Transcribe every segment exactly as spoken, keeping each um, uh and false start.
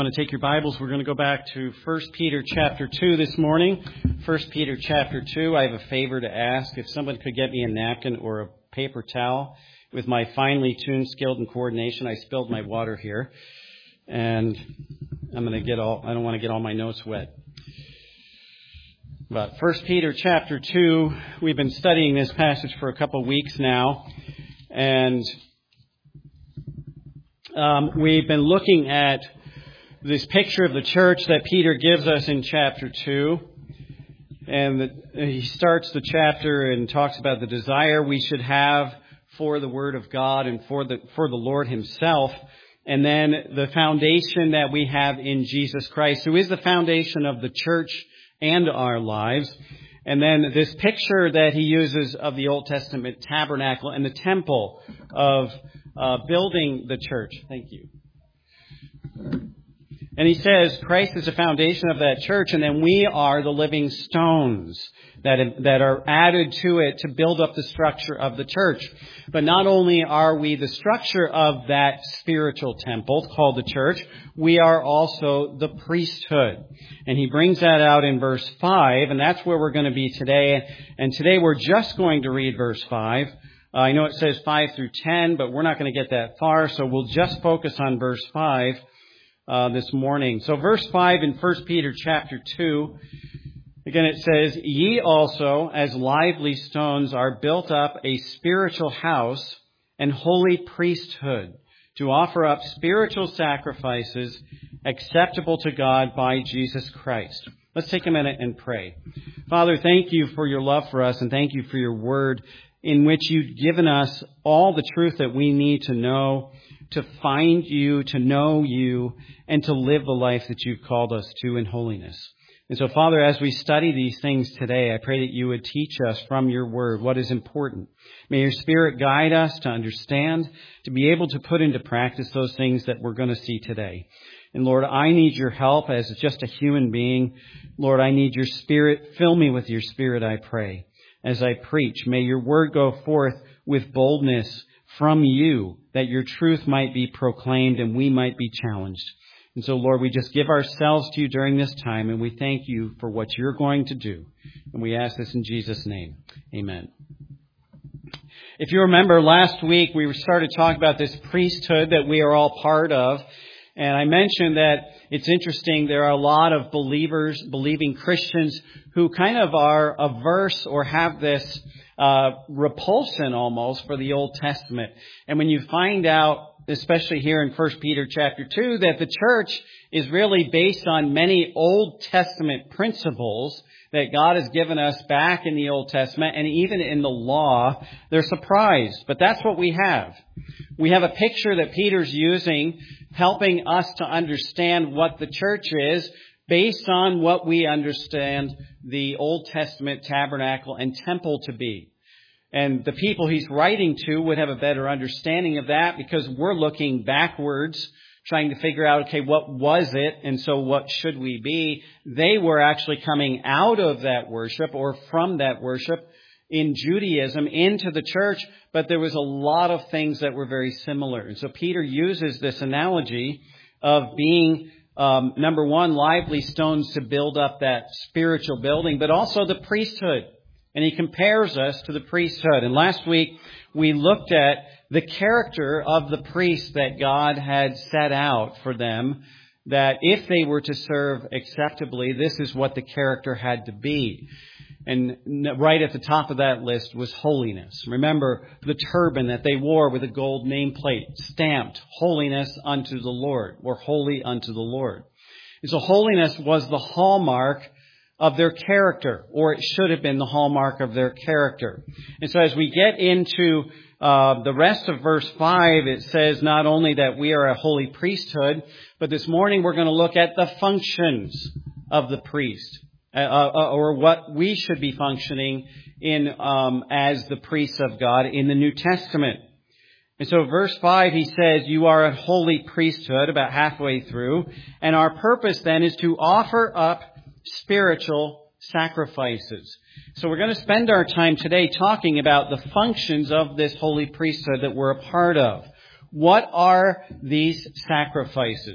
I want to take your Bibles. We're going to go back to First Peter chapter two this morning. First Peter chapter two. I have a favor to ask. If someone could get me a napkin or a paper towel. With my finely tuned skill and coordination, I spilled my water here. And I'm going to get all, I don't want to get all my notes wet. But First Peter chapter two, we've been studying this passage for a couple weeks now. And um, we've been looking at this picture of the church that Peter gives us in chapter two. And the, he starts the chapter and talks about the desire we should have for the Word of God and for the for the Lord Himself. And then the foundation that we have in Jesus Christ, who is the foundation of the church and our lives. And then this picture that he uses of the Old Testament tabernacle and the temple of uh, building the church. Thank you. And he says Christ is the foundation of that church, and then we are the living stones that that are added to it to build up the structure of the church. But not only are we the structure of that spiritual temple called the church, we are also the priesthood. And he brings that out in verse five, and that's where we're going to be today. And today we're just going to read verse five. Uh, I know it says five through ten, but we're not going to get that far, so we'll just focus on verse five. Uh, this morning. So verse five in First Peter chapter two, again it says, "Ye also, as lively stones, are built up a spiritual house and holy priesthood, to offer up spiritual sacrifices acceptable to God by Jesus Christ." Let's take a minute and pray. Father, thank you for your love for us, and thank you for your word, in which you've given us all the truth that we need to know, to find you, to know you, and to live the life that you've called us to in holiness. And so, Father, as we study these things today, I pray that you would teach us from your word what is important. May your Spirit guide us to understand, to be able to put into practice those things that we're going to see today. And Lord, I need your help as just a human being. Lord, I need your Spirit. Fill me with your Spirit, I pray. As I preach, may your word go forth with boldness from you, that your truth might be proclaimed and we might be challenged. And so, Lord, we just give ourselves to you during this time, and we thank you for what you're going to do. And we ask this in Jesus' name. Amen. If you remember, last week we started talking about this priesthood that we are all part of. And I mentioned that it's interesting, there are a lot of believers, believing Christians, who kind of are averse or have this uh repulsion almost for the Old Testament. And when you find out, especially here in First Peter chapter two, that the church is really based on many Old Testament principles that God has given us back in the Old Testament and even in the law, they're surprised. But that's what we have. We have a picture that Peter's using, helping us to understand what the church is, based on what we understand the Old Testament tabernacle and temple to be. And the people he's writing to would have a better understanding of that, because we're looking backwards, trying to figure out, okay, what was it? And so what should we be? They were actually coming out of that worship or from that worship in Judaism into the church, but there was a lot of things that were very similar. And so Peter uses this analogy of being Um, number one, lively stones to build up that spiritual building, but also the priesthood. And he compares us to the priesthood. And last week, we looked at the character of the priests that God had set out for them, that if they were to serve acceptably, this is what the character had to be. And right at the top of that list was holiness. Remember the turban that they wore with a gold nameplate stamped, holiness unto the Lord, or holy unto the Lord. And so holiness was the hallmark of their character, or it should have been the hallmark of their character. And so as we get into uh, the rest of verse five, it says not only that we are a holy priesthood, but this morning we're going to look at the functions of the priest. Uh, uh, or what we should be functioning in um, as the priests of God in the New Testament. And so verse five, he says, "You are a holy priesthood," about halfway through. And our purpose then is to offer up spiritual sacrifices. So we're going to spend our time today talking about the functions of this holy priesthood that we're a part of. What are these sacrifices?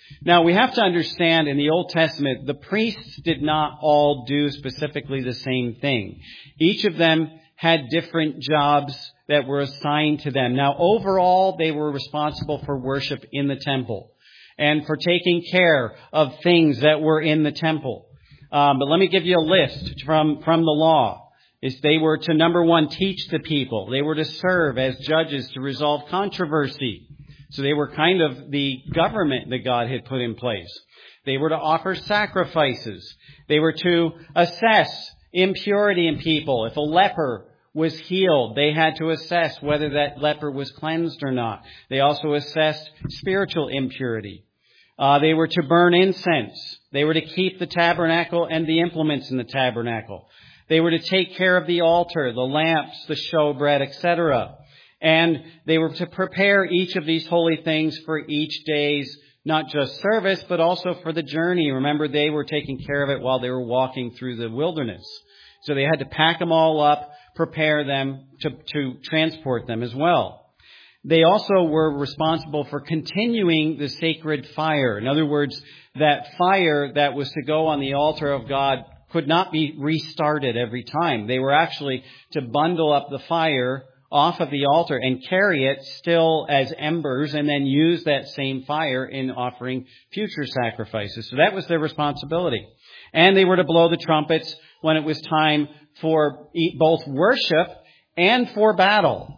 Now, we have to understand in the Old Testament, the priests did not all do specifically the same thing. Each of them had different jobs that were assigned to them. Now, overall, they were responsible for worship in the temple and for taking care of things that were in the temple. Um, but let me give you a list from, from the law. Is they were to, number one, teach the people. They were to serve as judges to resolve controversy. So they were kind of the government that God had put in place. They were to offer sacrifices. They were to assess impurity in people. If a leper was healed, they had to assess whether that leper was cleansed or not. They also assessed spiritual impurity. Uh, they were to burn incense. They were to keep the tabernacle and the implements in the tabernacle. They were to take care of the altar, the lamps, the showbread, et cetera. And they were to prepare each of these holy things for each day's, not just service, but also for the journey. Remember, they were taking care of it while they were walking through the wilderness. So they had to pack them all up, prepare them to, to transport them as well. They also were responsible for continuing the sacred fire. In other words, that fire that was to go on the altar of God could not be restarted every time. They were actually to bundle up the fire off of the altar and carry it still as embers and then use that same fire in offering future sacrifices. So that was their responsibility. And they were to blow the trumpets when it was time for both worship and for battle.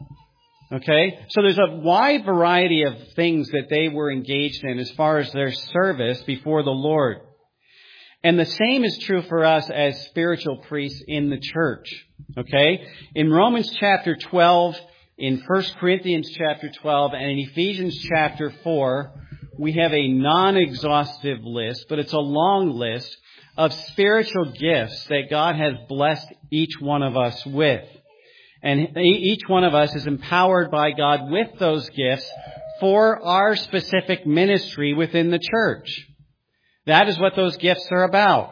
Okay? So there's a wide variety of things that they were engaged in as far as their service before the Lord. And the same is true for us as spiritual priests in the church. Okay? In Romans chapter twelve, in First Corinthians chapter twelve, and in Ephesians chapter four, we have a non-exhaustive list, but it's a long list of spiritual gifts that God has blessed each one of us with. And each one of us is empowered by God with those gifts for our specific ministry within the church. That is what those gifts are about.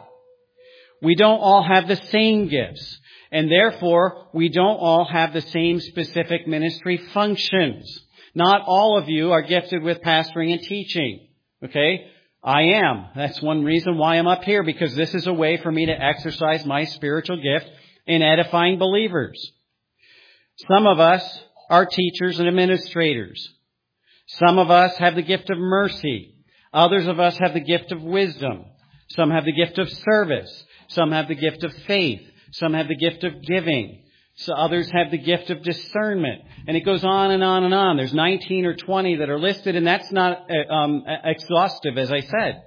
We don't all have the same gifts, and therefore we don't all have the same specific ministry functions. Not all of you are gifted with pastoring and teaching. Okay? I am. That's one reason why I'm up here, because this is a way for me to exercise my spiritual gift in edifying believers. Some of us are teachers and administrators. Some of us have the gift of mercy. Others of us have the gift of wisdom. Some have the gift of service. Some have the gift of faith. Some have the gift of giving. So others have the gift of discernment. And it goes on and on and on. There's nineteen or twenty that are listed, and that's not um, exhaustive, as I said.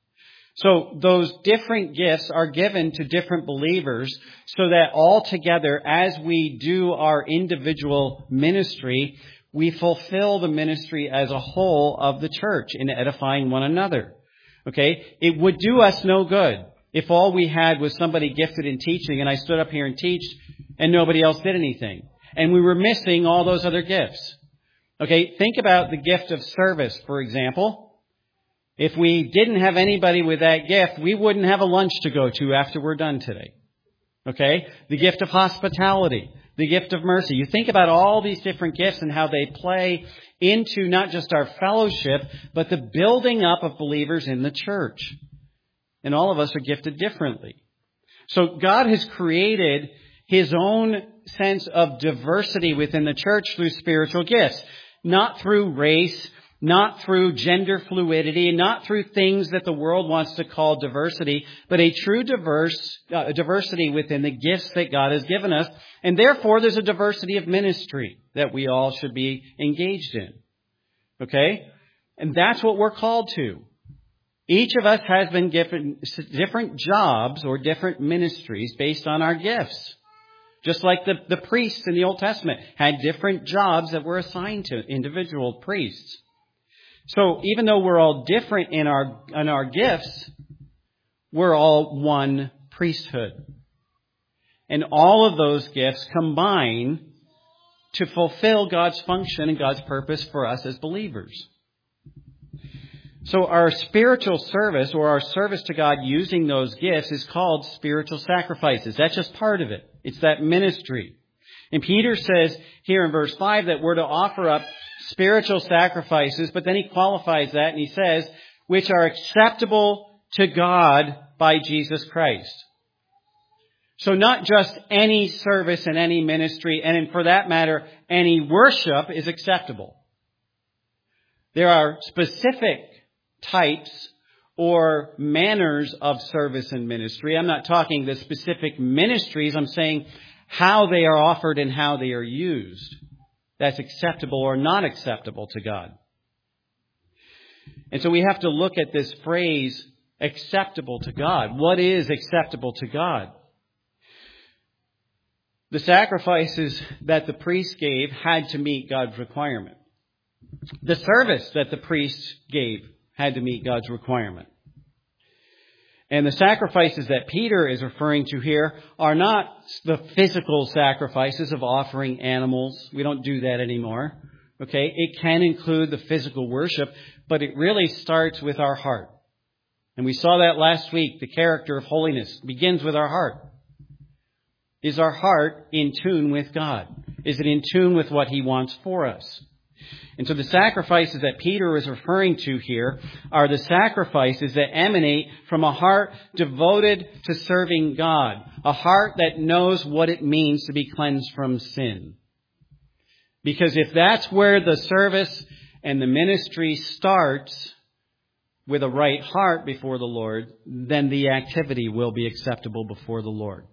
So those different gifts are given to different believers so that all together, as we do our individual ministry, we fulfill the ministry as a whole of the church in edifying one another. Okay? It would do us no good if all we had was somebody gifted in teaching and I stood up here and teached and nobody else did anything. And we were missing all those other gifts. Okay? Think about the gift of service, for example. If we didn't have anybody with that gift, we wouldn't have a lunch to go to after we're done today. Okay? The gift of hospitality. The gift of mercy. You think about all these different gifts and how they play into not just our fellowship, but the building up of believers in the church. And all of us are gifted differently. So God has created His own sense of diversity within the church through spiritual gifts. Not through race, not through gender fluidity, not through things that the world wants to call diversity, but a true diverse uh, diversity within the gifts that God has given us. And therefore, there's a diversity of ministry that we all should be engaged in. Okay? And that's what we're called to. Each of us has been given different jobs or different ministries based on our gifts. Just like the, the priests in the Old Testament had different jobs that were assigned to individual priests. So even though we're all different in our in our gifts, we're all one priesthood. And all of those gifts combine to fulfill God's function and God's purpose for us as believers. So our spiritual service, or our service to God using those gifts, is called spiritual sacrifices. That's just part of it. It's that ministry. And Peter says here in verse five that we're to offer up spiritual sacrifices, but then he qualifies that and he says, which are acceptable to God by Jesus Christ. So not just any service and any ministry, and for that matter, any worship is acceptable. There are specific types or manners of service and ministry. I'm not talking the specific ministries. I'm saying how they are offered and how they are used. That's acceptable or not acceptable to God. And so we have to look at this phrase, acceptable to God. What is acceptable to God? The sacrifices that the priest gave had to meet God's requirement. The service that the priest gave had to meet God's requirement. And the sacrifices that Peter is referring to here are not the physical sacrifices of offering animals. We don't do that anymore. Okay? It can include the physical worship, but it really starts with our heart. And we saw that last week. The character of holiness begins with our heart. Is our heart in tune with God? Is it in tune with what He wants for us? And so the sacrifices that Peter is referring to here are the sacrifices that emanate from a heart devoted to serving God. A heart that knows what it means to be cleansed from sin. Because if that's where the service and the ministry starts, with a right heart before the Lord, then the activity will be acceptable before the Lord.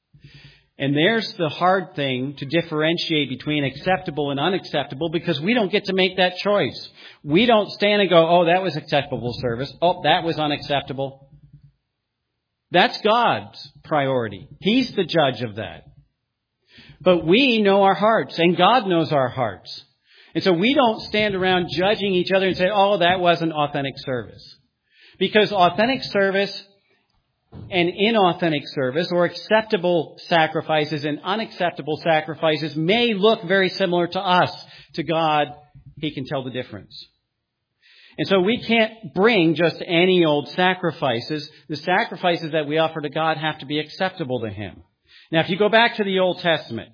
And there's the hard thing to differentiate between acceptable and unacceptable, because we don't get to make that choice. We don't stand and go, oh, that was acceptable service. Oh, that was unacceptable. That's God's priority. He's the judge of that. But we know our hearts, and God knows our hearts. And so we don't stand around judging each other and say, oh, that wasn't authentic service. Because authentic service and inauthentic service, or acceptable sacrifices and unacceptable sacrifices, may look very similar to us. To God, He can tell the difference. And so we can't bring just any old sacrifices. The sacrifices that we offer to God have to be acceptable to Him. Now, if you go back to the Old Testament,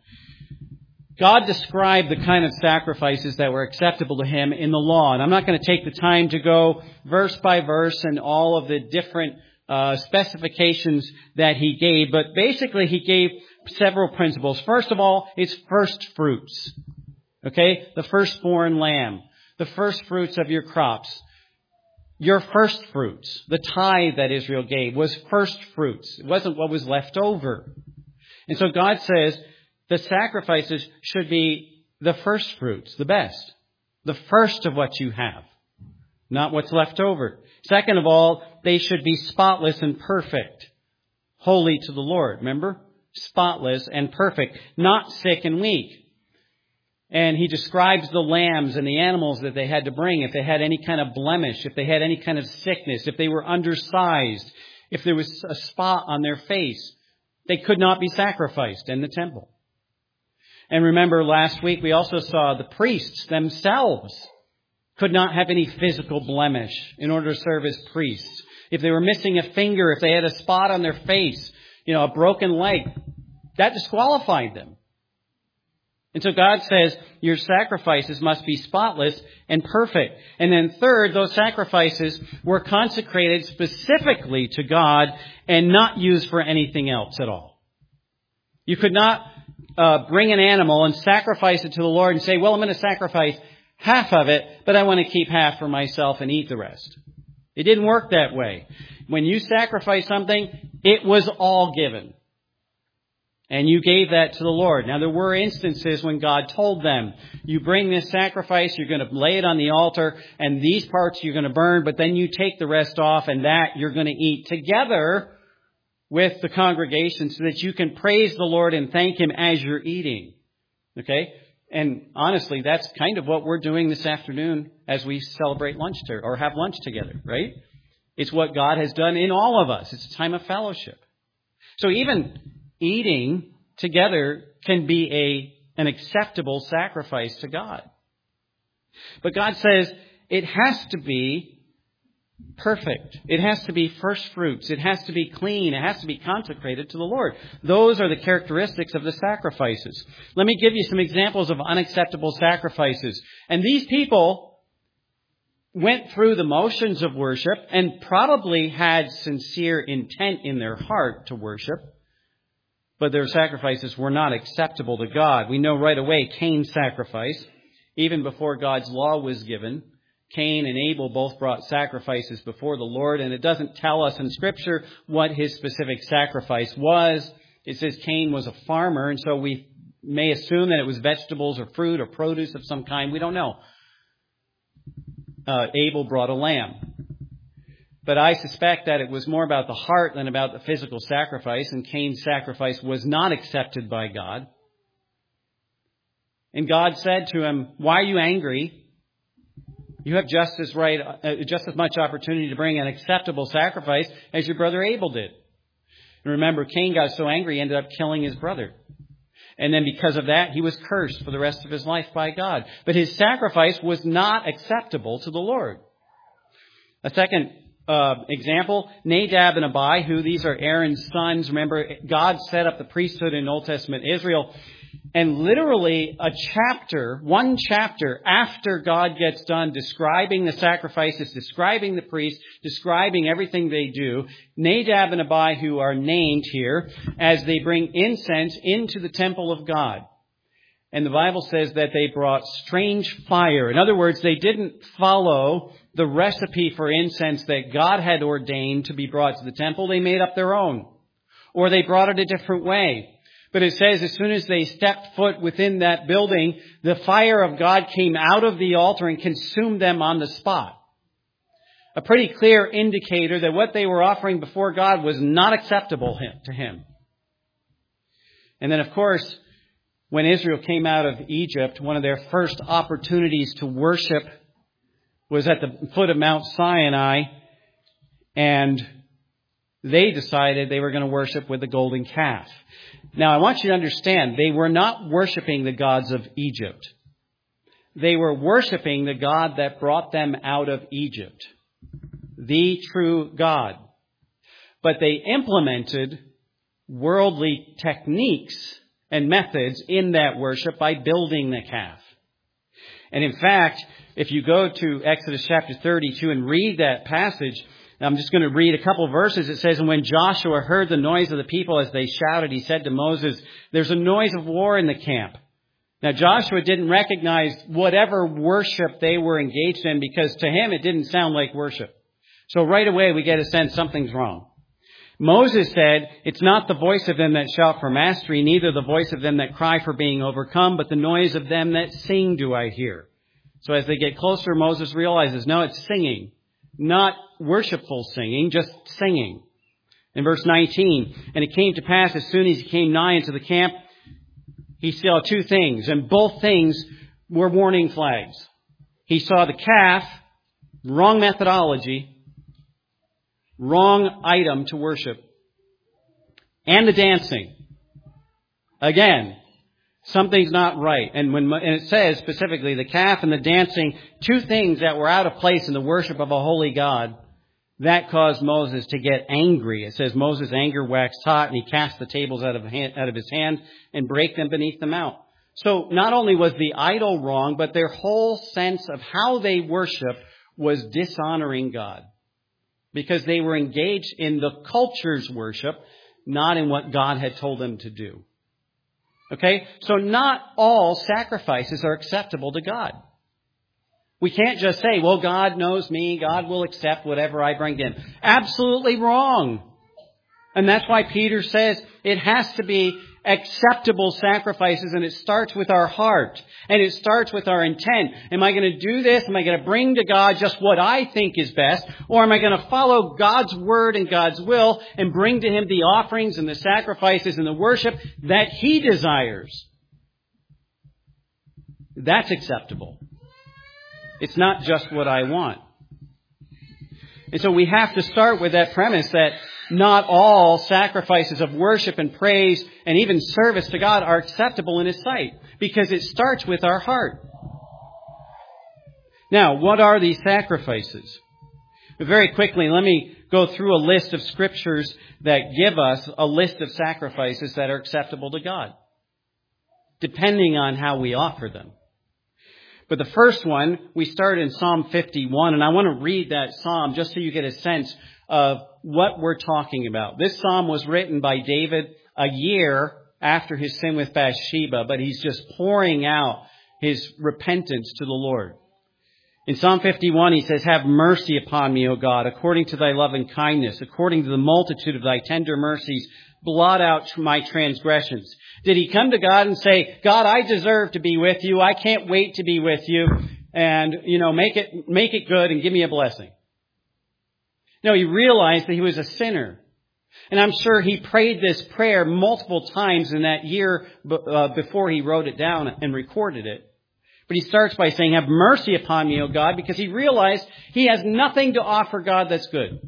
God described the kind of sacrifices that were acceptable to Him in the law. And I'm not going to take the time to go verse by verse and all of the different Uh, specifications that He gave, but basically He gave several principles. First of all, it's first fruits. Okay? The firstborn lamb. The first fruits of your crops. Your first fruits. The tithe that Israel gave was first fruits. It wasn't what was left over. And so God says the sacrifices should be the first fruits, the best. The first of what you have. Not what's left over. Second of all, they should be spotless and perfect. Holy to the Lord. Remember? Spotless and perfect. Not sick and weak. And He describes the lambs and the animals that they had to bring. If they had any kind of blemish, if they had any kind of sickness, if they were undersized, if there was a spot on their face, they could not be sacrificed in the temple. And remember, last week we also saw the priests themselves could not have any physical blemish in order to serve as priests. If they were missing a finger, if they had a spot on their face, you know, a broken leg, that disqualified them. And so God says your sacrifices must be spotless and perfect. And then third, those sacrifices were consecrated specifically to God and not used for anything else at all. You could not uh, bring an animal and sacrifice it to the Lord and say, well, I'm going to sacrifice half of it, but I want to keep half for myself and eat the rest. It didn't work that way. When you sacrifice something, it was all given. And you gave that to the Lord. Now, there were instances when God told them, you bring this sacrifice, you're going to lay it on the altar, and these parts you're going to burn, but then you take the rest off, and that you're going to eat together with the congregation so that you can praise the Lord and thank Him as you're eating. Okay? And honestly, that's kind of what we're doing this afternoon as we celebrate lunch to, or have lunch together, right? It's what God has done in all of us. It's a time of fellowship. So even eating together can be a an acceptable sacrifice to God. But God says it has to be perfect. It has to be first fruits. It has to be clean. It has to be consecrated to the Lord. Those are the characteristics of the sacrifices. Let me give you some examples of unacceptable sacrifices. And these people went through the motions of worship and probably had sincere intent in their heart to worship, but their sacrifices were not acceptable to God. We know right away Cain's sacrifice, even before God's law was given. Cain and Abel both brought sacrifices before the Lord, and it doesn't tell us in Scripture what his specific sacrifice was. It says Cain was a farmer, and so we may assume that it was vegetables or fruit or produce of some kind. We don't know. Uh, Abel brought a lamb. But I suspect that it was more about the heart than about the physical sacrifice, and Cain's sacrifice was not accepted by God. And God said to him, "Why are you angry? You have just as right, uh, just as much opportunity to bring an acceptable sacrifice as your brother Abel did." And remember, Cain got so angry he ended up killing his brother. And then because of that, he was cursed for the rest of his life by God. But his sacrifice was not acceptable to the Lord. A second uh, example, Nadab and Abihu, who these are Aaron's sons. Remember, God set up the priesthood in Old Testament Israel. And literally a chapter, one chapter after God gets done describing the sacrifices, describing the priests, describing everything they do, Nadab and Abihu are named here as they bring incense into the temple of God. And the Bible says that they brought strange fire. In other words, they didn't follow the recipe for incense that God had ordained to be brought to the temple. They made up their own. Or they brought it a different way. But it says as soon as they stepped foot within that building, the fire of God came out of the altar and consumed them on the spot. A pretty clear indicator that what they were offering before God was not acceptable to Him. And then, of course, when Israel came out of Egypt, one of their first opportunities to worship was at the foot of Mount Sinai, and they decided they were going to worship with the golden calf. Now, I want you to understand, they were not worshiping the gods of Egypt. They were worshiping the God that brought them out of Egypt, the true God. But they implemented worldly techniques and methods in that worship by building the calf. And in fact, if you go to Exodus chapter thirty-two and read that passage, I'm just going to read a couple of verses. It says, "And when Joshua heard the noise of the people as they shouted, he said to Moses, 'There's a noise of war in the camp.' Now Joshua didn't recognize whatever worship they were engaged in because to him it didn't sound like worship. So right away we get a sense something's wrong. Moses said, 'It's not the voice of them that shout for mastery, neither the voice of them that cry for being overcome, but the noise of them that sing do I hear.' So as they get closer, Moses realizes, no, it's singing. Not worshipful singing, just singing. In verse nineteen, "And it came to pass as soon as he came nigh into the camp, he saw two things, and both things were warning flags. He saw the calf, wrong methodology, wrong item to worship, and the dancing. Again, something's not right. And when and it says specifically the calf and the dancing, two things that were out of place in the worship of a holy God, that caused Moses to get angry. It says Moses' anger waxed hot, and he cast the tables out of hand, out of his hand and brake them beneath the mount. So not only was the idol wrong, but their whole sense of how they worship was dishonoring God, because they were engaged in the culture's worship, not in what God had told them to do. Okay? So not all sacrifices are acceptable to God. We can't just say, well, God knows me. God will accept whatever I bring to Him. Absolutely wrong. And that's why Peter says it has to be acceptable sacrifices, and it starts with our heart. And it starts with our intent. Am I going to do this? Am I going to bring to God just what I think is best? Or am I going to follow God's word and God's will and bring to Him the offerings and the sacrifices and the worship that He desires? That's acceptable. It's not just what I want. And so we have to start with that premise that not all sacrifices of worship and praise and even service to God are acceptable in His sight, because it starts with our heart. Now, what are these sacrifices? Very quickly, let me go through a list of scriptures that give us a list of sacrifices that are acceptable to God, depending on how we offer them. But the first one, we start in Psalm fifty-one, and I want to read that psalm just so you get a sense of what we're talking about. This psalm was written by David a year after his sin with Bathsheba, but he's just pouring out his repentance to the Lord. In Psalm fifty-one, he says, "Have mercy upon me, O God, according to thy loving kindness, according to the multitude of thy tender mercies, blot out my transgressions." Did he come to God and say, "God, I deserve to be with you. I can't wait to be with you. And, you know, make it, make it good and give me a blessing"? No, he realized that he was a sinner. And I'm sure he prayed this prayer multiple times in that year uh, before he wrote it down and recorded it. But he starts by saying, "Have mercy upon me, O God," because he realized he has nothing to offer God that's good.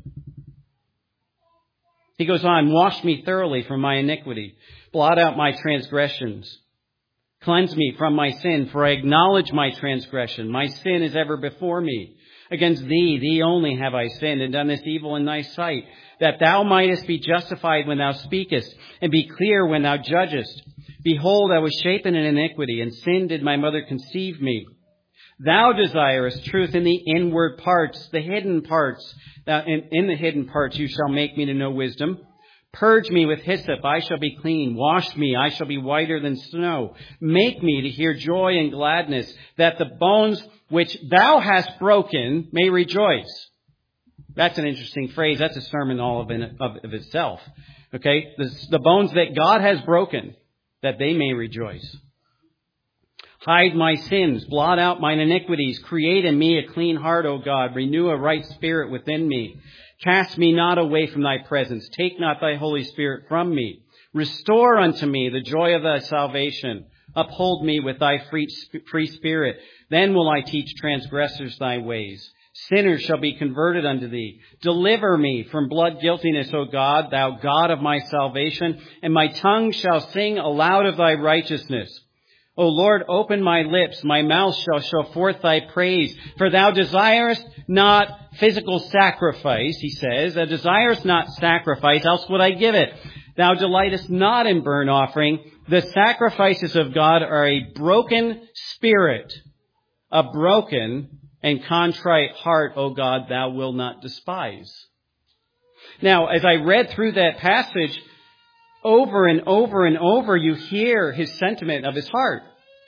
He goes on, "Wash me thoroughly from my iniquity. Blot out my transgressions. Cleanse me from my sin, for I acknowledge my transgression. My sin is ever before me. Against thee, thee only have I sinned and done this evil in thy sight, that thou mightest be justified when thou speakest, and be clear when thou judgest. Behold, I was shapen in iniquity, and sin did my mother conceive me. Thou desirest truth in the inward parts, the hidden parts. In, in the hidden parts you shall make me to know wisdom. Purge me with hyssop, I shall be clean. Wash me, I shall be whiter than snow. Make me to hear joy and gladness, that the bones which thou hast broken may rejoice." That's an interesting phrase. That's a sermon all of, in, of, of itself. Okay? The, the bones that God has broken, that they may rejoice. "Hide my sins, blot out mine iniquities. Create in me a clean heart, O God. Renew a right spirit within me. Cast me not away from thy presence. Take not thy Holy Spirit from me. Restore unto me the joy of thy salvation. Uphold me with thy free, free spirit. Then will I teach transgressors thy ways. Sinners shall be converted unto thee. Deliver me from blood guiltiness, O God, thou God of my salvation, and my tongue shall sing aloud of thy righteousness. O Lord, open my lips, my mouth shall show forth thy praise. For thou desirest not physical sacrifice," he says. "Thou desirest not sacrifice, else would I give it. Thou delightest not in burnt offering. The sacrifices of God are a broken spirit, a broken and contrite heart, O God, thou wilt not despise." Now, as I read through that passage, over and over and over, you hear his sentiment of his heart.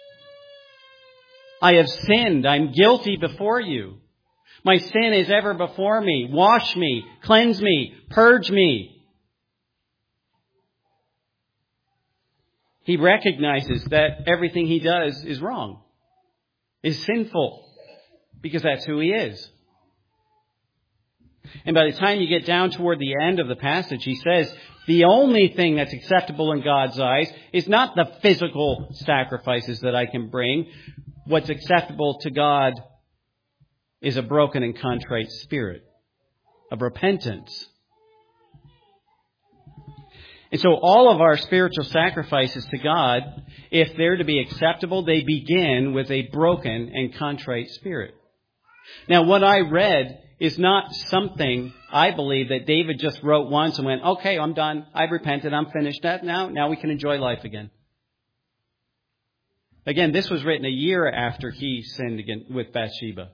"I have sinned. I'm guilty before you. My sin is ever before me. Wash me, cleanse me, purge me." He recognizes that everything he does is wrong, is sinful, because that's who he is. And by the time you get down toward the end of the passage, he says, the only thing that's acceptable in God's eyes is not the physical sacrifices that I can bring. What's acceptable to God is a broken and contrite spirit of repentance. And so all of our spiritual sacrifices to God, if they're to be acceptable, they begin with a broken and contrite spirit. Now, what I read is not something, I believe, that David just wrote once and went, "Okay, I'm done. I've repented. I'm finished. That now, now we can enjoy life again." Again, this was written a year after he sinned again with Bathsheba.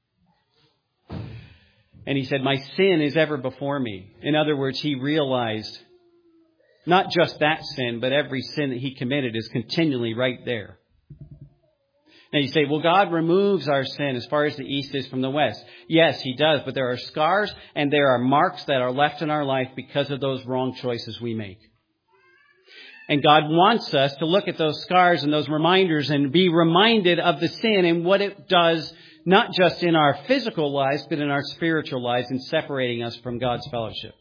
And he said, "My sin is ever before me." In other words, he realized not just that sin, but every sin that he committed is continually right there. Now you say, well, God removes our sin as far as the east is from the west. Yes, he does, but there are scars and there are marks that are left in our life because of those wrong choices we make. And God wants us to look at those scars and those reminders and be reminded of the sin and what it does, not just in our physical lives, but in our spiritual lives, in separating us from God's fellowship.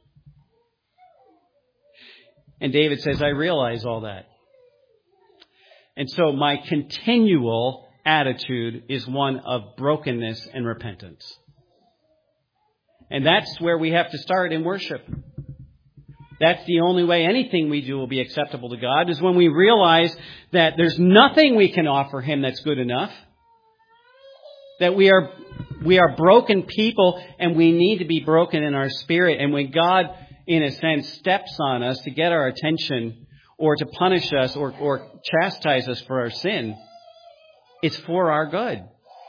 And David says, I realize all that. And so my continual attitude is one of brokenness and repentance. And that's where we have to start in worship. That's the only way anything we do will be acceptable to God, is when we realize that there's nothing we can offer Him that's good enough. That we are, we are broken people and we need to be broken in our spirit. And when God, in a sense, steps on us to get our attention or to punish us or, or chastise us for our sin, it's for our good.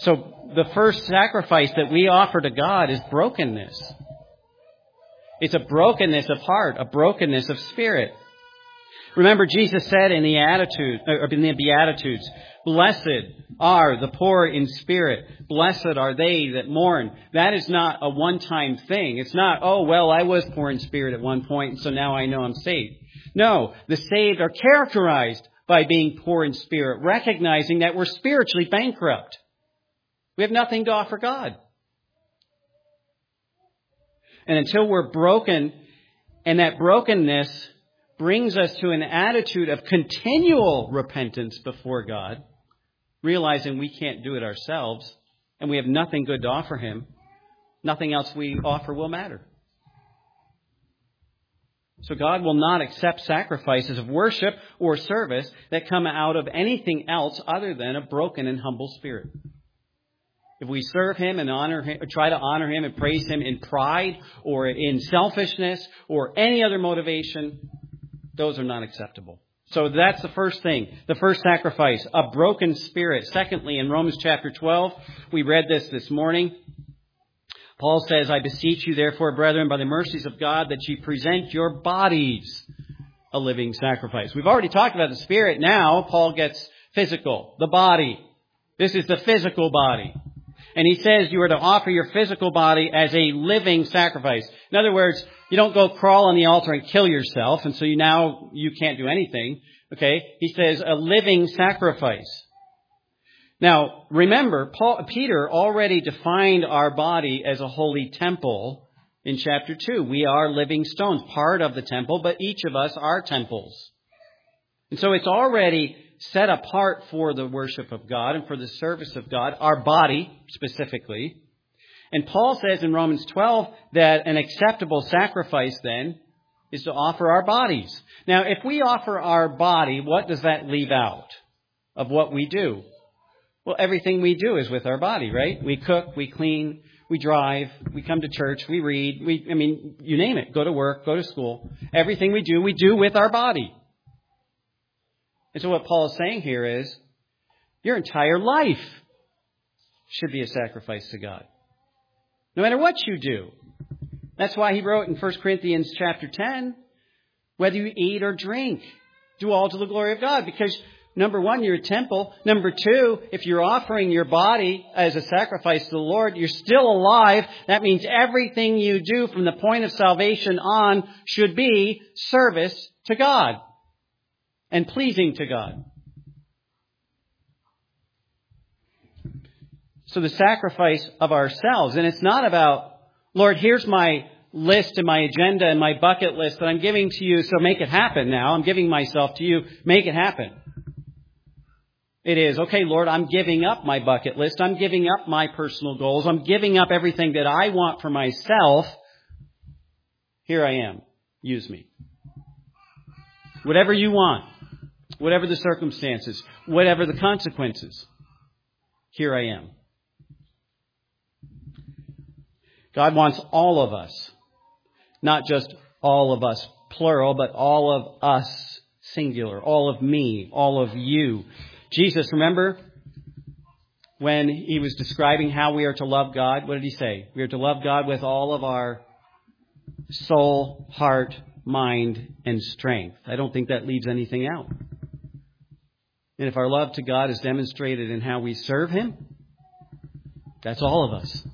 So the first sacrifice that we offer to God is brokenness. It's a brokenness of heart, a brokenness of spirit. Remember, Jesus said in the attitude, or in the Beatitudes, "Blessed are the poor in spirit. Blessed are they that mourn." That is not a one-time thing. It's not, oh, well, I was poor in spirit at one point, and so now I know I'm saved. No, the saved are characterized by being poor in spirit, recognizing that we're spiritually bankrupt. We have nothing to offer God. And until we're broken, and that brokenness brings us to an attitude of continual repentance before God, realizing we can't do it ourselves, and we have nothing good to offer Him, nothing else we offer will matter. So God will not accept sacrifices of worship or service that come out of anything else other than a broken and humble spirit. If we serve Him and honor Him, or try to honor Him and praise Him in pride or in selfishness or any other motivation, those are not acceptable. So that's the first thing, the first sacrifice, a broken spirit. Secondly, in Romans chapter twelve, we read this this morning. Paul says, "I beseech you, therefore, brethren, by the mercies of God, that ye present your bodies a living sacrifice." We've already talked about the spirit. Now, Paul gets physical, the body. This is the physical body. And he says you are to offer your physical body as a living sacrifice. In other words, you don't go crawl on the altar and kill yourself, and so you now you can't do anything. Okay? He says a living sacrifice. Now, remember, Paul, Peter already defined our body as a holy temple in chapter two. We are living stones, part of the temple, but each of us are temples. And so it's already set apart for the worship of God and for the service of God, our body specifically. And Paul says in Romans twelve that an acceptable sacrifice then is to offer our bodies. Now, if we offer our body, what does that leave out of what we do? Well, everything we do is with our body, right? We cook, we clean, we drive, we come to church, we read, we, I mean, you name it, go to work, go to school. Everything we do, we do with our body. And so what Paul is saying here is, your entire life should be a sacrifice to God. No matter what you do. That's why he wrote in First Corinthians chapter ten, whether you eat or drink, do all to the glory of God. Because number one, you're a temple. Number two, if you're offering your body as a sacrifice to the Lord, you're still alive. That means everything you do from the point of salvation on should be service to God and pleasing to God. So the sacrifice of ourselves, and it's not about, Lord, here's my list and my agenda and my bucket list that I'm giving to you, so make it happen now. I'm giving myself to you. Make it happen. It is, okay, Lord, I'm giving up my bucket list. I'm giving up my personal goals. I'm giving up everything that I want for myself. Here I am. Use me. Whatever you want. Whatever the circumstances, whatever the consequences, here I am. God wants all of us, not just all of us, plural, but all of us, singular, all of me, all of you. Jesus, remember when he was describing how we are to love God? What did he say? We are to love God with all of our soul, heart, mind, and strength. I don't think that leaves anything out. And if our love to God is demonstrated in how we serve Him, that's all of us.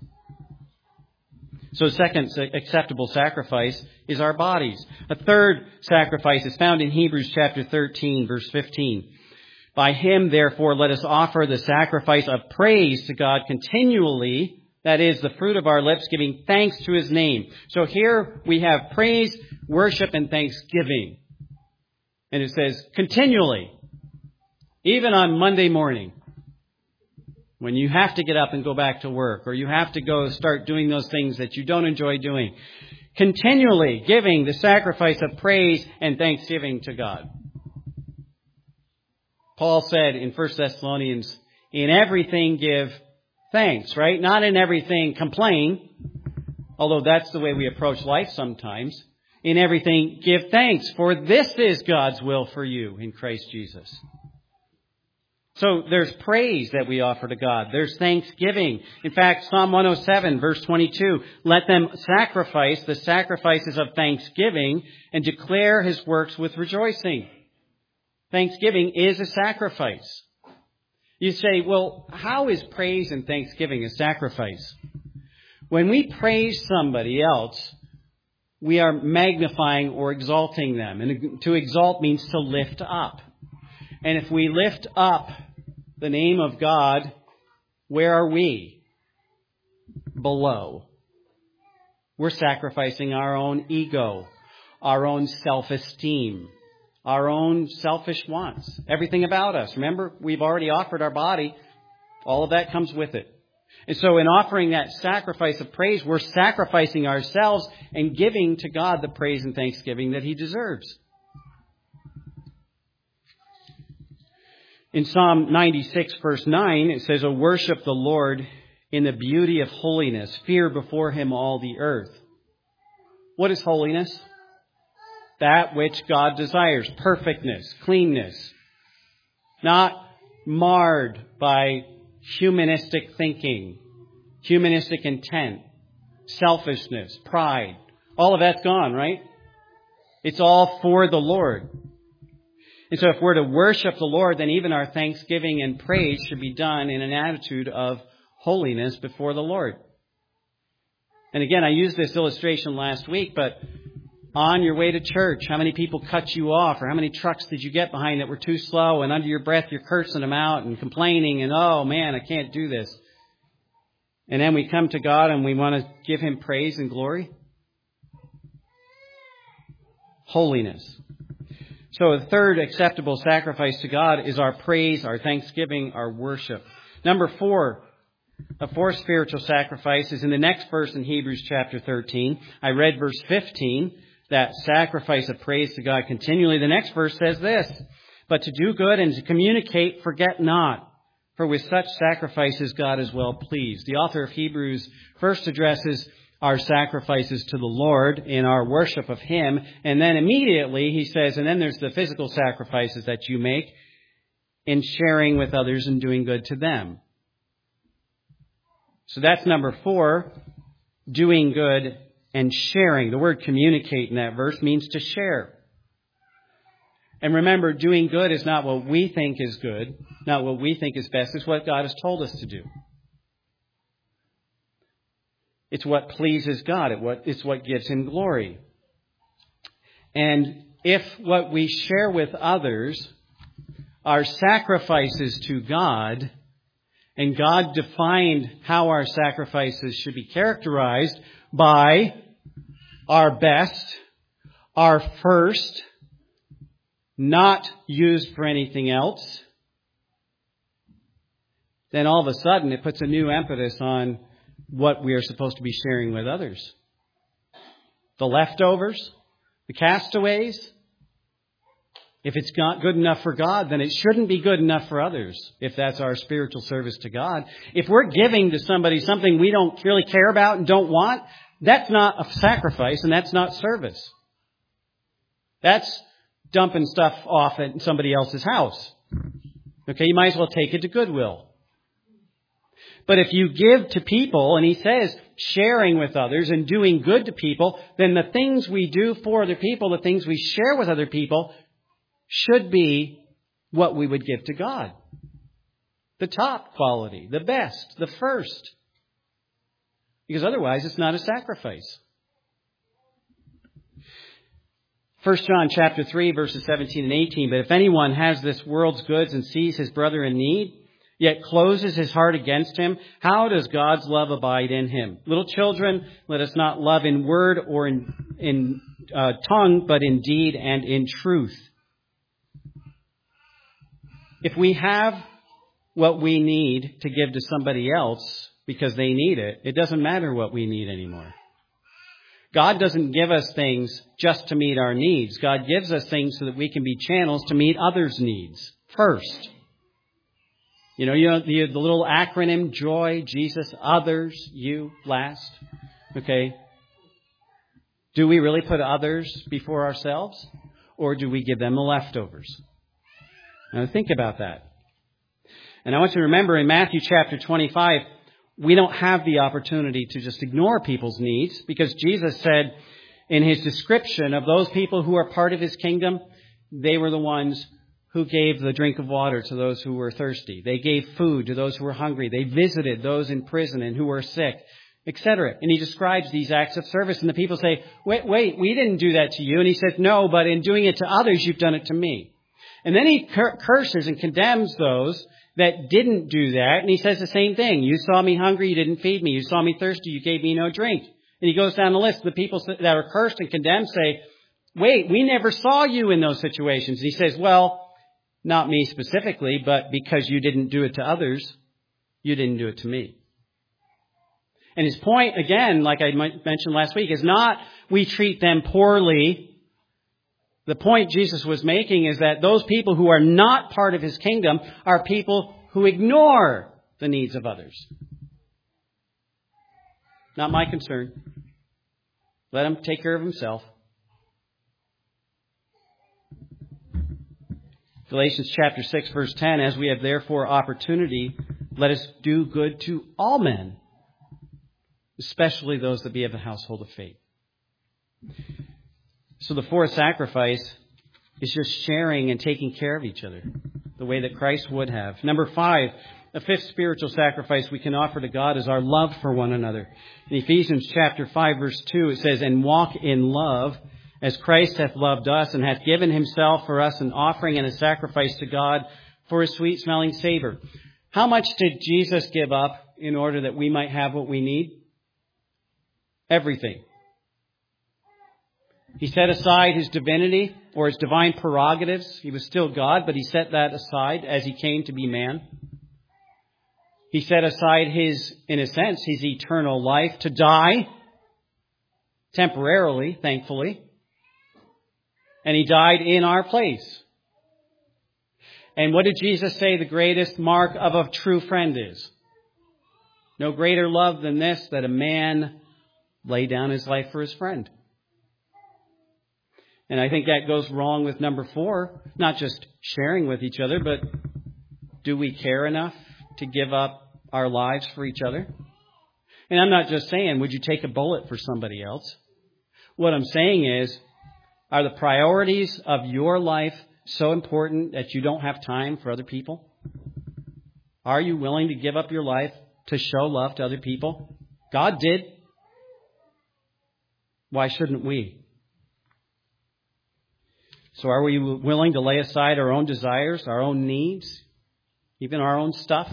So second acceptable sacrifice is our bodies. A third sacrifice is found in Hebrews chapter thirteen, verse fifteen. By Him, therefore, let us offer the sacrifice of praise to God continually. That is the fruit of our lips, giving thanks to His name. So here we have praise, worship, and thanksgiving. And it says continually. Even on Monday morning, when you have to get up and go back to work, or you have to go start doing those things that you don't enjoy doing, continually giving the sacrifice of praise and thanksgiving to God. Paul said in First Thessalonians, in everything give thanks, right? Not in everything complain, although that's the way we approach life sometimes. In everything give thanks, for this is God's will for you in Christ Jesus. So there's praise that we offer to God. There's thanksgiving. In fact, Psalm one oh seven, verse twenty-two, let them sacrifice the sacrifices of thanksgiving and declare his works with rejoicing. Thanksgiving is a sacrifice. You say, well, how is praise and thanksgiving a sacrifice? When we praise somebody else, we are magnifying or exalting them. And to exalt means to lift up. And if we lift up the name of God, where are we? Below. We're sacrificing our own ego, our own self-esteem, our own selfish wants, everything about us. Remember, we've already offered our body. All of that comes with it. And so in offering that sacrifice of praise, we're sacrificing ourselves and giving to God the praise and thanksgiving that he deserves. In Psalm ninety-six, verse nine, it says, "O worship the Lord in the beauty of holiness. Fear before him all the earth." What is holiness? That which God desires. Perfectness, cleanness. Not marred by humanistic thinking, humanistic intent, selfishness, pride. All of that's gone, right? It's all for the Lord. And so if we're to worship the Lord, then even our thanksgiving and praise should be done in an attitude of holiness before the Lord. And again, I used this illustration last week, but on your way to church, how many people cut you off, or how many trucks did you get behind that were too slow, and under your breath you're cursing them out and complaining and, oh man, I can't do this. And then we come to God and we want to give him praise and glory. Holiness. So the third acceptable sacrifice to God is our praise, our thanksgiving, our worship. Number four, a fourth spiritual sacrifice is in the next verse in Hebrews chapter thirteen. I read verse fifteen, that sacrifice of praise to God continually. The next verse says this, "But to do good and to communicate, forget not, for with such sacrifices God is well pleased." The author of Hebrews first addresses our sacrifices to the Lord in our worship of him. And then immediately he says, and then there's the physical sacrifices that you make in sharing with others and doing good to them. So that's number four, doing good and sharing. The word communicate in that verse means to share. And remember, doing good is not what we think is good, not what we think is best. It's what God has told us to do. It's what pleases God. It's what gives him glory. And if what we share with others are sacrifices to God, and God defined how our sacrifices should be characterized by our best, our first, not used for anything else, then all of a sudden it puts a new impetus on what we are supposed to be sharing with others. The leftovers, the castaways. If it's not good enough for God, then it shouldn't be good enough for others, if that's our spiritual service to God. If we're giving to somebody something we don't really care about and don't want, that's not a sacrifice and that's not service. That's dumping stuff off at somebody else's house. Okay, you might as well take it to Goodwill. But if you give to people, and he says sharing with others and doing good to people, then the things we do for other people, the things we share with other people, should be what we would give to God. The top quality, the best, the first. Because otherwise it's not a sacrifice. First John chapter three, verses seventeen and eighteen. "But if anyone has this world's goods and sees his brother in need, yet closes his heart against him, how does God's love abide in him? Little children, let us not love in word or in, in uh, tongue, but in deed and in truth." If we have what we need to give to somebody else because they need it, it doesn't matter what we need anymore. God doesn't give us things just to meet our needs. God gives us things so that we can be channels to meet others' needs first. You know, you know the, the little acronym, JOY, Jesus, others, you, last. Okay. Do we really put others before ourselves? Or do we give them the leftovers? Now think about that. And I want you to remember in Matthew chapter twenty-five, we don't have the opportunity to just ignore people's needs, because Jesus said in his description of those people who are part of his kingdom, they were the ones who gave the drink of water to those who were thirsty. They gave food to those who were hungry. They visited those in prison and who were sick, et cetera. And he describes these acts of service. And the people say, wait, wait, we didn't do that to you. And he says, no, but in doing it to others, you've done it to me. And then he cur- curses and condemns those that didn't do that. And he says the same thing. You saw me hungry, you didn't feed me. You saw me thirsty, you gave me no drink. And he goes down the list. The people that are cursed and condemned say, wait, we never saw you in those situations. And he says, well, not me specifically, but because you didn't do it to others, you didn't do it to me. And his point, again, like I mentioned last week, is not we treat them poorly. The point Jesus was making is that those people who are not part of his kingdom are people who ignore the needs of others. Not my concern. Let him take care of himself. Galatians chapter six, verse ten, as we have therefore opportunity, let us do good to all men, especially those that be of the household of faith. So the fourth sacrifice is just sharing and taking care of each other, the way that Christ would have. Number five, a fifth spiritual sacrifice we can offer to God is our love for one another. In Ephesians chapter five, verse two, it says, and walk in love, as Christ hath loved us, and hath given himself for us an offering and a sacrifice to God for a sweet-smelling savor. How much did Jesus give up in order that we might have what we need? Everything. He set aside his divinity or his divine prerogatives. He was still God, but he set that aside as he came to be man. He set aside his, in a sense, his eternal life to die temporarily, thankfully. And he died in our place. And what did Jesus say the greatest mark of a true friend is? No greater love than this, that a man lay down his life for his friend. And I think that goes wrong with number four, not just sharing with each other, but do we care enough to give up our lives for each other? And I'm not just saying, would you take a bullet for somebody else? What I'm saying is, are the priorities of your life so important that you don't have time for other people? Are you willing to give up your life to show love to other people? God did. Why shouldn't we? So are we willing to lay aside our own desires, our own needs, even our own stuff,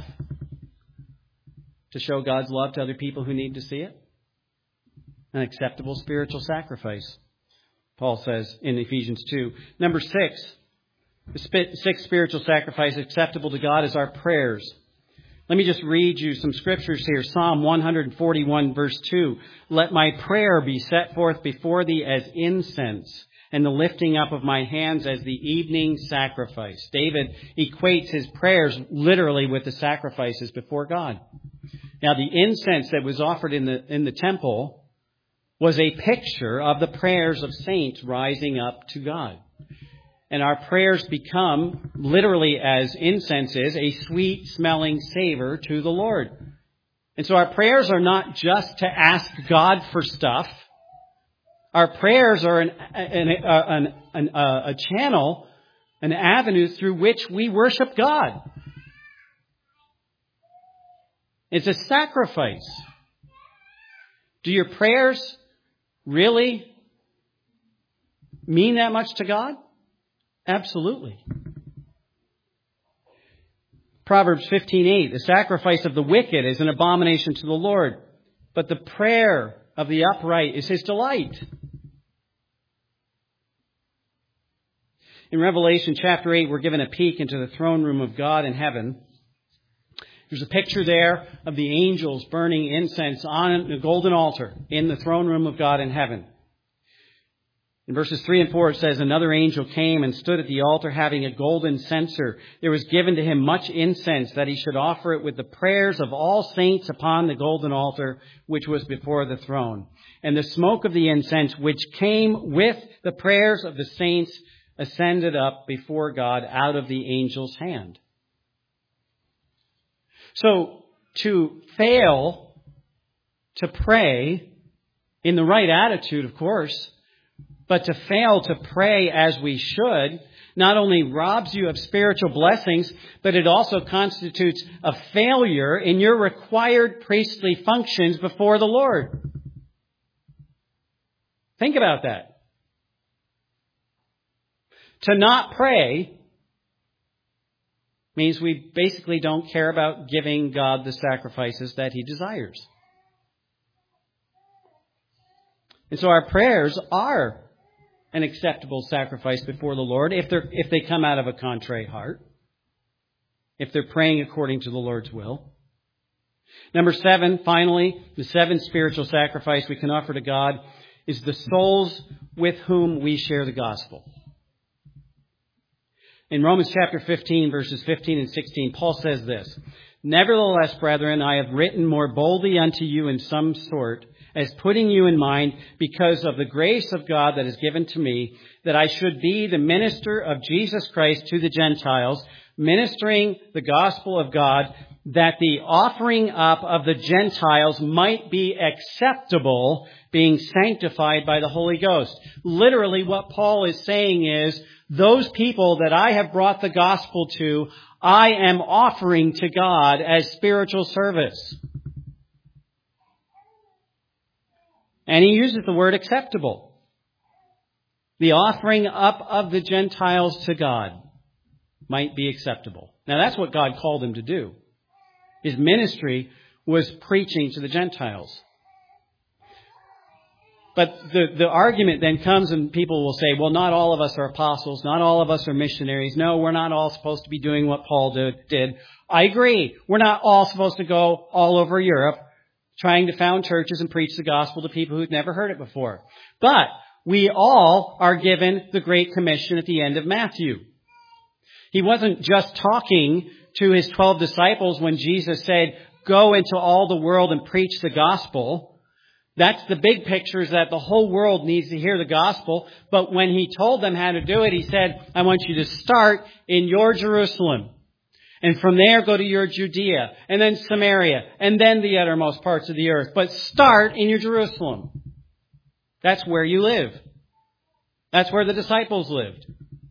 to show God's love to other people who need to see it? An acceptable spiritual sacrifice, Paul says in Ephesians two. Number six, the sixth spiritual sacrifice acceptable to God is our prayers. Let me just read you some scriptures here. Psalm one forty-one, verse two. Let my prayer be set forth before thee as incense, and the lifting up of my hands as the evening sacrifice. David equates his prayers literally with the sacrifices before God. Now, the incense that was offered in the in the temple was a picture of the prayers of saints rising up to God. And our prayers become, literally as incense is, a sweet-smelling savor to the Lord. And so our prayers are not just to ask God for stuff. Our prayers are an, an, an, an, a channel, an avenue through which we worship God. It's a sacrifice. Do your prayers really mean that much to God? Absolutely. Proverbs fifteen eight, the sacrifice of the wicked is an abomination to the Lord, but the prayer of the upright is his delight. In Revelation chapter eight, we're given a peek into the throne room of God in heaven. There's a picture there of the angels burning incense on the golden altar in the throne room of God in heaven. In verses three and four, it says, another angel came and stood at the altar having a golden censer. There was given to him much incense that he should offer it with the prayers of all saints upon the golden altar, which was before the throne. And the smoke of the incense, which came with the prayers of the saints, ascended up before God out of the angel's hand. So to fail to pray in the right attitude, of course, but to fail to pray as we should not only robs you of spiritual blessings, but it also constitutes a failure in your required priestly functions before the Lord. Think about that. To not pray means we basically don't care about giving God the sacrifices that He desires. And so our prayers are an acceptable sacrifice before the Lord if they're if they come out of a contrite heart, if they're praying according to the Lord's will. Number seven, finally, the seventh spiritual sacrifice we can offer to God is the souls with whom we share the gospel. In Romans chapter fifteen, verses fifteen and sixteen, Paul says this, "Nevertheless, brethren, I have written more boldly unto you in some sort, as putting you in mind, because of the grace of God that is given to me, that I should be the minister of Jesus Christ to the Gentiles, ministering the gospel of God, that the offering up of the Gentiles might be acceptable, being sanctified by the Holy Ghost." Literally, what Paul is saying is, those people that I have brought the gospel to, I am offering to God as spiritual service. And he uses the word acceptable. The offering up of the Gentiles to God might be acceptable. Now that's what God called him to do. His ministry was preaching to the Gentiles. But the, the argument then comes and people will say, well, not all of us are apostles. Not all of us are missionaries. No, we're not all supposed to be doing what Paul did. did. I agree. We're not all supposed to go all over Europe trying to found churches and preach the gospel to people who've never heard it before. But we all are given the Great Commission at the end of Matthew. He wasn't just talking to his twelve disciples when Jesus said, go into all the world and preach the gospel. That's the big picture, is that the whole world needs to hear the gospel. But when he told them how to do it, he said, I want you to start in your Jerusalem. And from there, go to your Judea, and then Samaria, and then the uttermost parts of the earth. But start in your Jerusalem. That's where you live. That's where the disciples lived.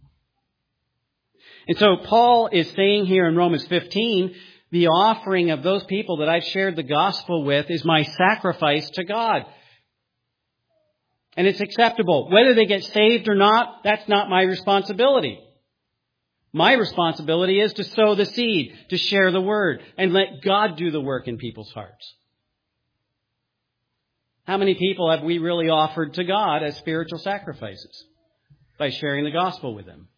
And so Paul is saying here in Romans fifteen, the offering of those people that I've shared the gospel with is my sacrifice to God. And it's acceptable. Whether they get saved or not, that's not my responsibility. My responsibility is to sow the seed, to share the word, and let God do the work in people's hearts. How many people have we really offered to God as spiritual sacrifices? By sharing the gospel with them.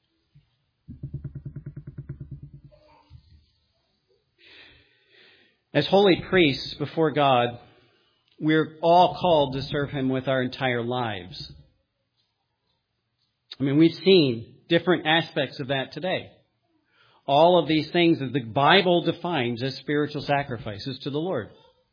As holy priests before God, we're all called to serve Him with our entire lives. I mean, we've seen different aspects of that today. All of these things that the Bible defines as spiritual sacrifices to the Lord.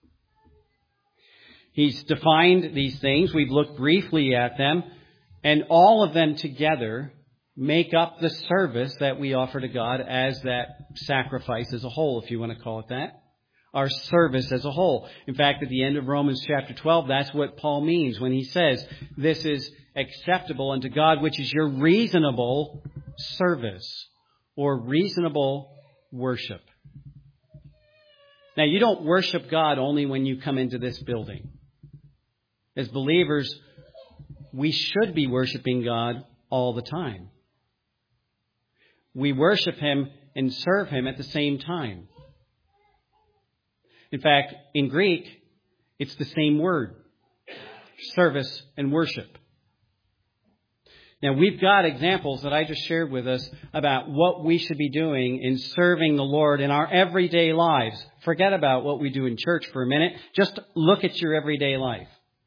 He's defined these things. We've looked briefly at them. And all of them together make up the service that we offer to God as that sacrifice as a whole, if you want to call it that. Our service as a whole. In fact, at the end of Romans chapter twelve, that's what Paul means when he says, this is acceptable unto God, which is your reasonable service or reasonable worship. Now, you don't worship God only when you come into this building. As believers, we should be worshiping God all the time. We worship Him and serve Him at the same time. In fact, in Greek, it's the same word, service and worship. Now, we've got examples that I just shared with us about what we should be doing in serving the Lord in our everyday lives. Forget about what we do in church for a minute. Just look at your everyday life.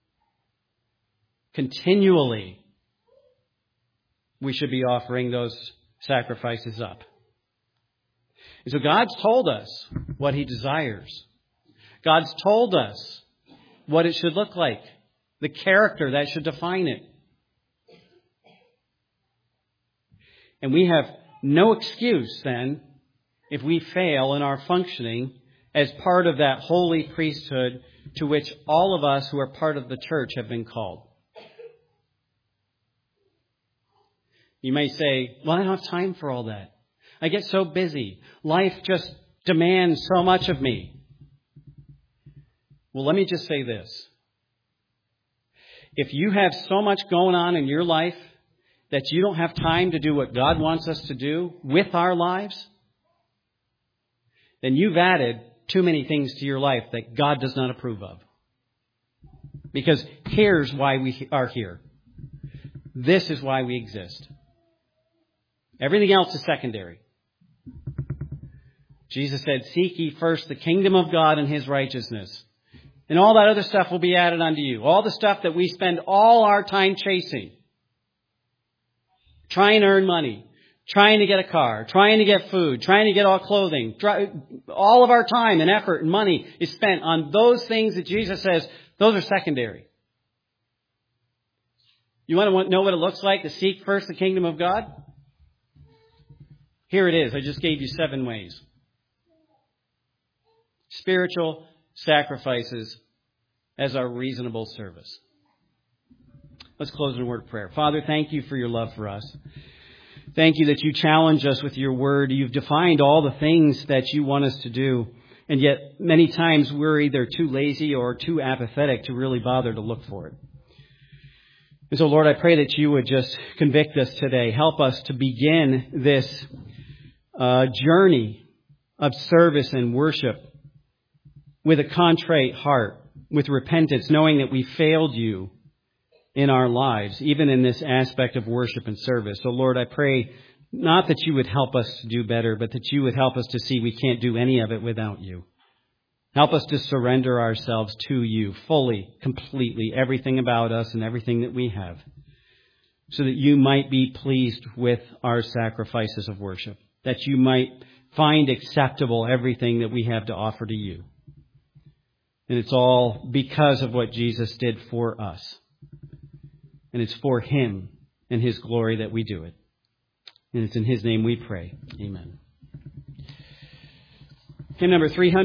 Continually, we should be offering those sacrifices up. And so God's told us what He desires. God's told us what it should look like, the character that should define it. And we have no excuse then if we fail in our functioning as part of that holy priesthood to which all of us who are part of the church have been called. You may say, well, I don't have time for all that. I get so busy. Life just demands so much of me. Well, let me just say this. If you have so much going on in your life that you don't have time to do what God wants us to do with our lives, then you've added too many things to your life that God does not approve of. Because here's why we are here. This is why we exist. Everything else is secondary. Jesus said, seek ye first the kingdom of God and His righteousness. And all that other stuff will be added unto you. All the stuff that we spend all our time chasing. Trying to earn money. Trying to get a car. Trying to get food. Trying to get all clothing. Try, all of our time and effort and money is spent on those things that Jesus says, those are secondary. You want to know what it looks like to seek first the kingdom of God? Here it is. I just gave you seven ways. Spiritual sacrifices as our reasonable service. Let's close in a word of prayer. Father, thank you for your love for us. Thank you that you challenge us with your word. You've defined all the things that you want us to do. And yet many times we're either too lazy or too apathetic to really bother to look for it. And so, Lord, I pray that you would just convict us today. Help us to begin this uh, journey of service and worship with a contrite heart, with repentance, knowing that we failed you in our lives, even in this aspect of worship and service. So, Lord, I pray not that you would help us to do better, but that you would help us to see we can't do any of it without you. Help us to surrender ourselves to you fully, completely, everything about us and everything that we have, so that you might be pleased with our sacrifices of worship, that you might find acceptable everything that we have to offer to you. And it's all because of what Jesus did for us. And it's for Him and His glory that we do it. And it's in His name we pray. Amen. Hymn number three hundred.